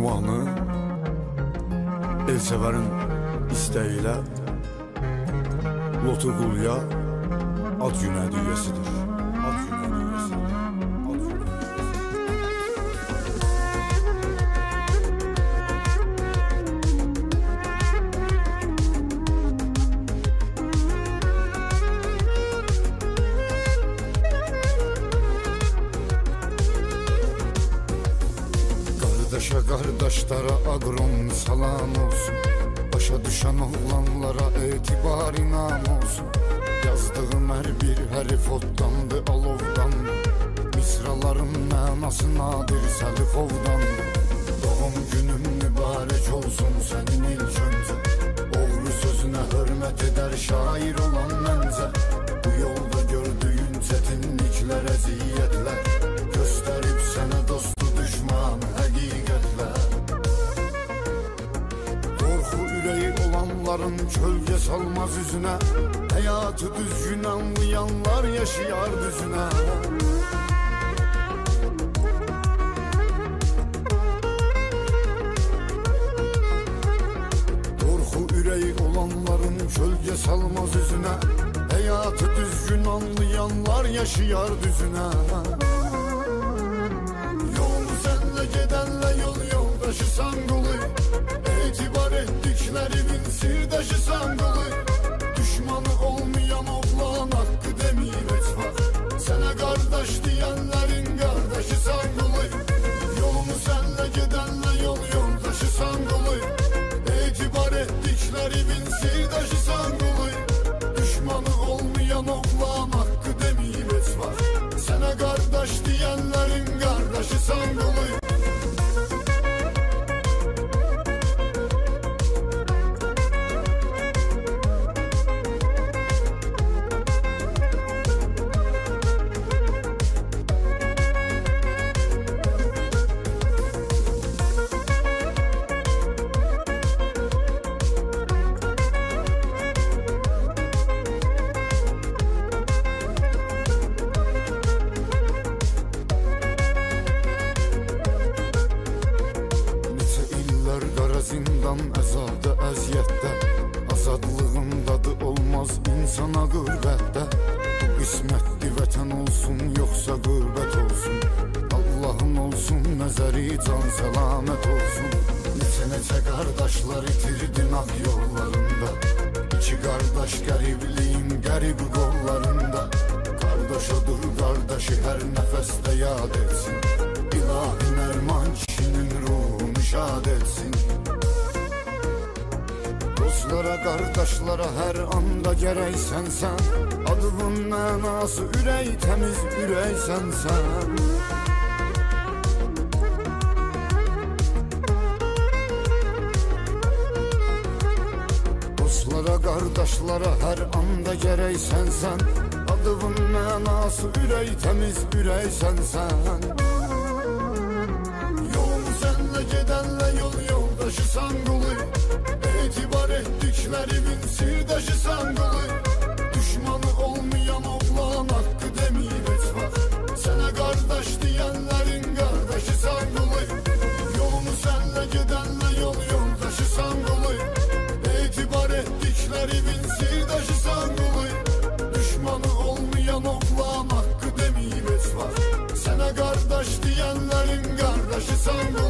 ünvanı Elsəvərin istəyilə Lotu Qulya ad günə düyəsidir. Qardaşlara aqron salam olsun. Başa düşən oğlanlara etibar inam olsun. Yazdığım hər bir hərif oddandı, alovdandı. Misraların mənası nadir səlifovdandı. Doğum günün mübarək olsun sənin ilk öncə. Oğru sözünə hörmət edər şair olan məncə. Bu yolda gördüyün çətinliklər, əziyyətlər göstərib sənə dostu düşmanı həqiqətlər. Qorxu ürəyi olanların kölgə salmaz üzünə. Həyatı düzgün anlayanlar yaşayar düzünə. Qorxu ürəyi olanların kölgə salmaz üzünə. Həyatı düzgün anlayanlar yaşayar düzünə. Yolu sənlə gedənlə yol yoldaşısan qulu. Etibar etdiklərimin sirdaşısan qulu. Düşmanı olmayan oğlan haqqı demir heç vaxt. Sənə qardaş deyənlərin qardaşısan qulu. Yolunu sənlə gedənlə yol yoldaşısan qulu. Etibar etdiklərimin sirdaşısan qulu. Düşmanı olmayan oğlan haqqı demir heç vaxt. Sənə qardaş deyənlərin qardaşısan qulu. Zindan əzadə, əziyyətdə. Azadlığın dadı olmaz insana qürbətdə. Bu qismətli vətən olsun, yoxsa qürbət olsun. Allahın olsun, nəzəri can səlamət olsun. Neçə qardaşlar itirdin ağ yollarında. İki qardaş qəribliyin qərib qollarında. Qardaş odur qardaşı hər nəfəsdə yad etsin. İlahi nərman kişinin ruhunu şad etsin. Dostlara, qardaşlara hər anda gərəksən sən. Adının mənası ürək təmiz ürəksən sən. Dostlara, qardaşlara hər anda gərəksən sən. Adının mənası ürək təmiz ürəksən sən. Yolunu sənlə gedənlə yol yoldaşısan qulu. Etibar etdiklərimin sirdaşısan qulu. Düşmanı olmayan oğlan haqqı demir heç vaxt. Sənə qardaş deyənlərin qardaşısan qulu. Yolunu sənlə gedənlə yol yoldaşısan qulu. Etibar etdiklərimin sirdaşısan qulu. Düşmanı olmayan oğlan haqqı demir heç vaxt. Sənə qardaş deyənlərin qardaşısan qulu.